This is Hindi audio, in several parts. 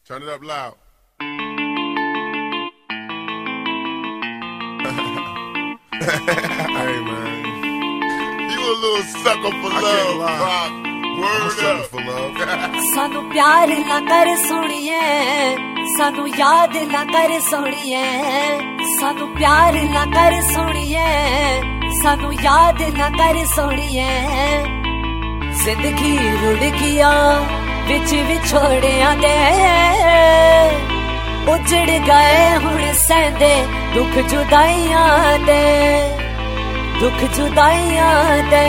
Turn it up loud. Hey, man. You a little sucker for love, Rock. Word up. For love. सानू प्यार ना कर सोनिए, सानू याद ना कर सोनिए, सानू प्यार ना कर सोनिए, सानू याद ना कर सोनिए। जिंदगी रुड़ गया विच विछोड़िया दे, उजड़ गए हुण सहंदे दुख जुदाइयां दे, दुख जुदाइयां दे।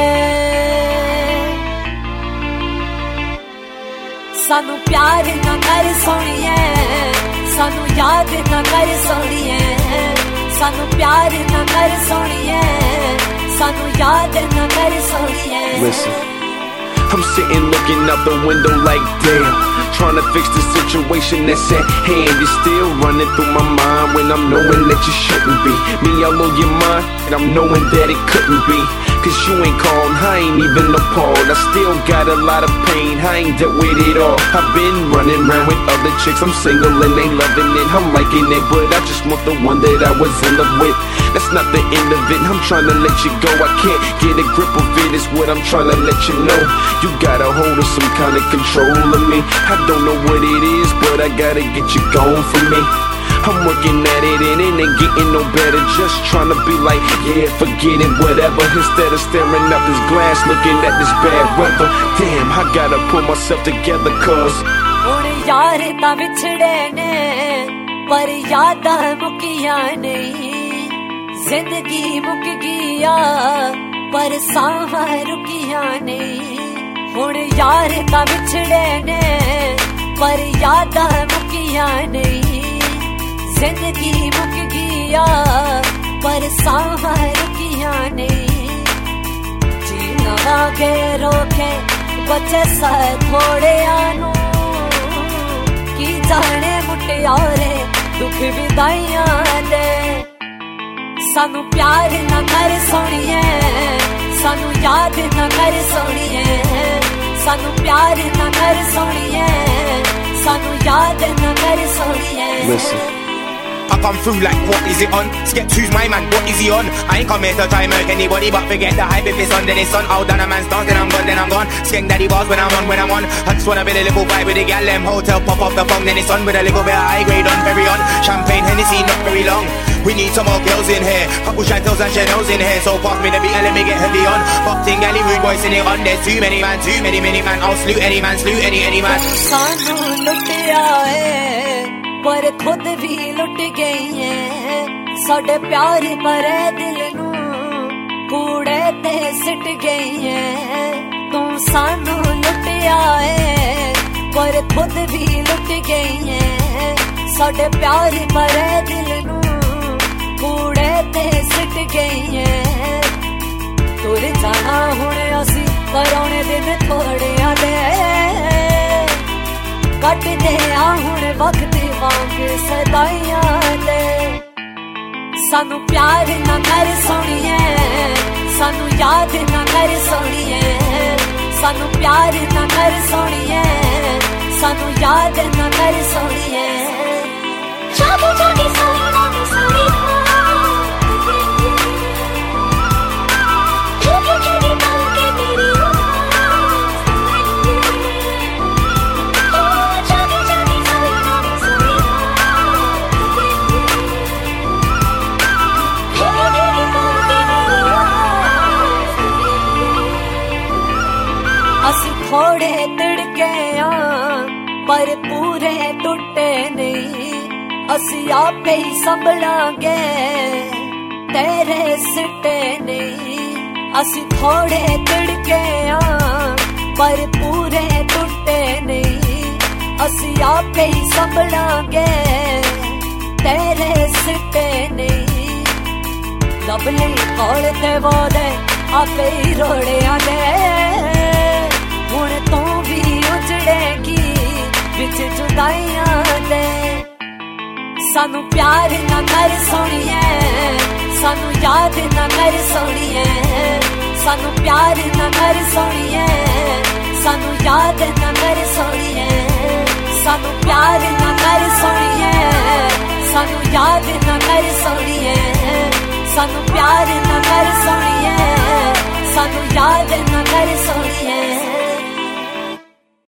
सानू प्यार ना कर सोनिए, सानू याद ना कर सोनिए, सानू प्यार ना कर सोनिए, सानू याद ना कर सोनिए। Listen, I'm sitting looking out the window like damn, trying to fix the situation that's at hand. You're still running through my mind when I'm knowing that you shouldn't be. Me all on your mind, and I'm knowing that it couldn't be. Cause you ain't called, I ain't even appalled. I still got a lot of pain, I ain't dealt with it all. I've been running around with other chicks, I'm single and they loving it, I'm liking it, but I just want the one that I was in love with. That's not the end of it, I'm trying to let you go. I can't get a grip of it, is what I'm trying to let you know. You got a hold of some kind of control of me. I don't know what it is, but I gotta get you gone from me. I'm working at it and it ain't getting no better. Just trying to be like, yeah, forget it, whatever. Instead of staring out this glass, looking at this bad weather. Damn, I gotta pull myself together, cause हुण यार तां विछड़े ने, पर यादां मुकिया नहीं। जिंदगी मुक गया, पर सांवां रुकिया नहीं। हुण यार तां विछड़े ने, पर यादां मुकिया नहीं। जिंदगी मुक गया, पर सांवां रुकिया नहीं। जीना वागे रोके बचे सा थोड़िया नू, की जाने मुटियारे दुख विदाइयां दे। सानू प्यार ना कर सोनिए, सानू याद ना कर सोनिए, सानू प्यार ना कर सोनिए, सानू याद ना कर सोनिए। listen, I come through like, what is it on? Skepts, who's my man, what is he on? I ain't come here to try and murk anybody, but forget the hype. If it's on, then it's on. Out done a man's dance, then I'm gone, then I'm gone. Skeng daddy bars when I'm on, when I'm on. I just wanna build a little vibe with the gal, them hotel, pop off the phone, then it's on. With a little bit of high grade on, very on. Champagne, Hennessy, not very long. We need some more girls in here, couple Chantels and Chanels in here. So pass me the beat and let me get heavy on. Boxing galley, rude boys in it on. There's too many man, I'll salute any man, salute any man. सानू लुटिया है, पर खुद भी लुट गई है। साडे प्यार भरे दिल नू कूड़े ते सिट गई है। तू सानू लुटिया है, पर खुद भी लुट गई है। साडे प्यार भरे दिल नू कूड़े ते सिट गई है। तुर जाना हुण असी, पर आने दिन थोड़िया दे। कट दे हुण वक्त वांग सदाइयां दे। सानू प्यार ना कर सोनिए, सानू याद ना कर सोनिए, सानू प्यार ना कर सोनिए, सानू याद ना कर सोनिए। जागी जागी सोई ना सोई थोड़े तिड़के पर पूरे टुटे नहीं। असी आपे ही संभलांगे, तेरे सिटे नहीं। असी थोड़े तिड़के पर पूरे टुटे नहीं। असी आपे ही संभलांगे, तेरे सिटे नहीं। लबले कौल ते वादे आपे ही रोड़िया दे। हुण तू भी उजड़ेगी विच जुदाइयां दे। सानू प्यार ना कर सोनिए, सानू याद ना कर सोनिए, सानू प्यार ना कर सोनिए, सानू याद ना कर सोनिए, सानू प्यार ना प्यार न कर सोनिए सानू याद